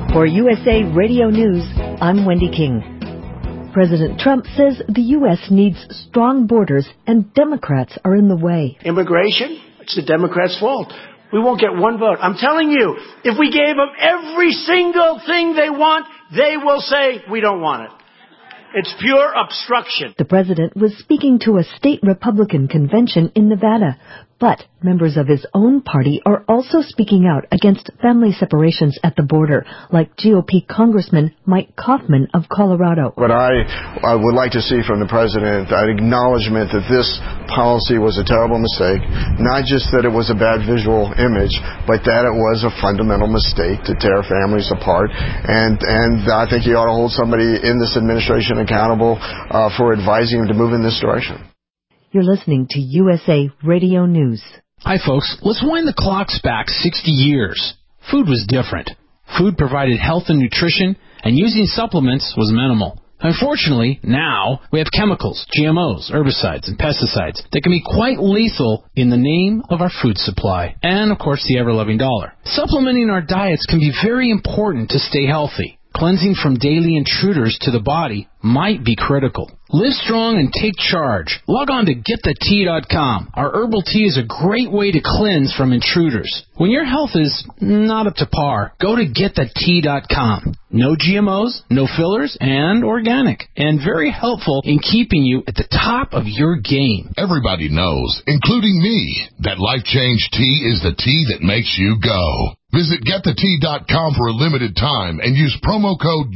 For USA Radio News, I'm Wendy King. President Trump says the U.S. needs strong borders and Democrats are in the way. Immigration? It's the Democrats' fault. We won't get one vote. I'm telling you, if we gave them every single thing they want, they will say, we don't want it. It's pure obstruction. The president was speaking to a state Republican convention in Nevada, but members of his own party are also speaking out against family separations at the border, like GOP Congressman Mike Kaufman of Colorado. What I would like to see from the president, an acknowledgement that this policy was a terrible mistake, not just that it was a bad visual image, but that it was a fundamental mistake to tear families apart. And I think he ought to hold somebody in this administration accountable for advising him to move in this direction. You're listening to USA Radio News. Hi, folks. Let's wind the clocks back 60 years. Food was different. Food provided health and nutrition, and using supplements was minimal. Unfortunately, now we have chemicals, GMOs, herbicides, and pesticides that can be quite lethal in the name of our food supply and, of course, the ever-loving dollar. Supplementing our diets can be very important to stay healthy. Cleansing from daily intruders to the body might be critical. Live strong and take charge. Log on to getthetea.com. Our herbal tea is a great way to cleanse from intruders. When your health is not up to par, go to getthetea.com. No GMOs, no fillers, and organic. And very helpful in keeping you at the top of your game. Everybody knows, including me, that Life Change Tea is the tea that makes you go. Visit getthetea.com for a limited time and use promo code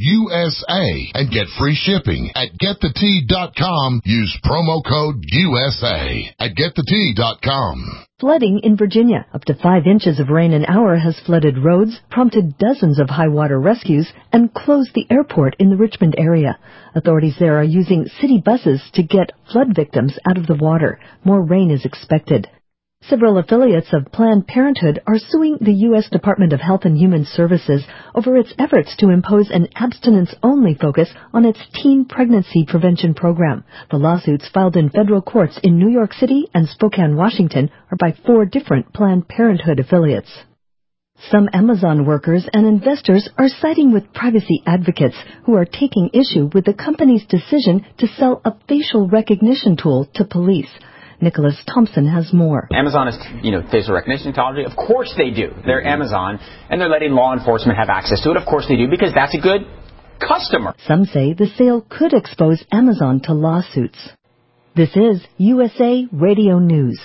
USA and get free shipping. At getthetea.com, use promo code USA at getthetea.com. Flooding in Virginia. Up to 5 inches of rain an hour has flooded roads, prompted dozens of high-water rescues, and closed the airport in the Richmond area. Authorities there are using city buses to get flood victims out of the water. More rain is expected. Several affiliates of Planned Parenthood are suing the U.S. Department of Health and Human Services over its efforts to impose an abstinence-only focus on its teen pregnancy prevention program. The lawsuits filed in federal courts in New York City and Spokane, Washington, are by 4 different Planned Parenthood affiliates. Some Amazon workers and investors are siding with privacy advocates who are taking issue with the company's decision to sell a facial recognition tool to police. Nicholas Thompson has more. Amazon is, facial recognition technology. Of course they do. They're Amazon, and they're letting law enforcement have access to it. Of course they do, because that's a good customer. Some say the sale could expose Amazon to lawsuits. This is USA Radio News.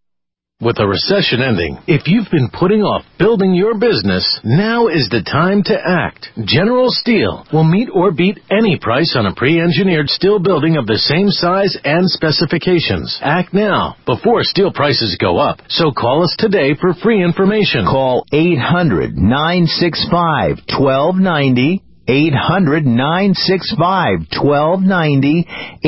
With a recession ending, if you've been putting off building your business, now is the time to act. General Steel will meet or beat any price on a pre-engineered steel building of the same size and specifications. Act now, before steel prices go up. So call us today for free information. Call 800-965-1290. 800-965-1290,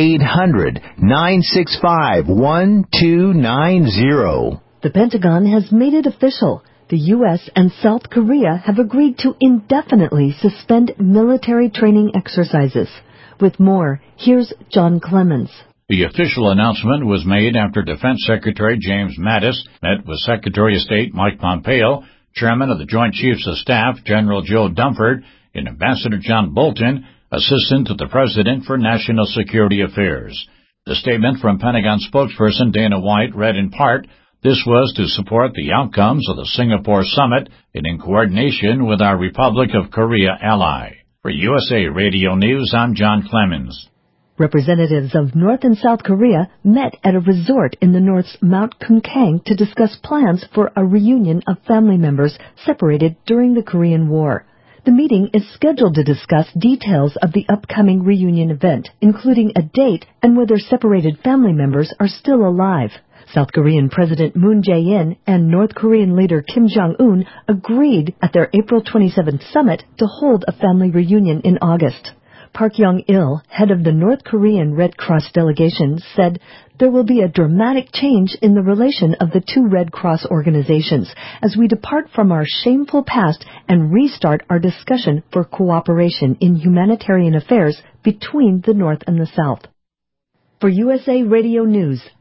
800-965-1290. The Pentagon has made it official. The U.S. and South Korea have agreed to indefinitely suspend military training exercises. With more, here's John Clemens. The official announcement was made after Defense Secretary James Mattis met with Secretary of State Mike Pompeo, Chairman of the Joint Chiefs of Staff General Joe Dunford, and Ambassador John Bolton, Assistant to the President for National Security Affairs. The statement from Pentagon spokesperson Dana White read in part, "This was to support the outcomes of the Singapore summit and in coordination with our Republic of Korea ally." For USA Radio News, I'm John Clemens. Representatives of North and South Korea met at a resort in the North's Mount Kumgang to discuss plans for a reunion of family members separated during the Korean War. The meeting is scheduled to discuss details of the upcoming reunion event, including a date and whether separated family members are still alive. South Korean President Moon Jae-in and North Korean leader Kim Jong-un agreed at their April 27th summit to hold a family reunion in August. Park Young-il, head of the North Korean Red Cross delegation, said there will be a dramatic change in the relation of the 2 Red Cross organizations as we depart from our shameful past and restart our discussion for cooperation in humanitarian affairs between the North and the South. For USA Radio News,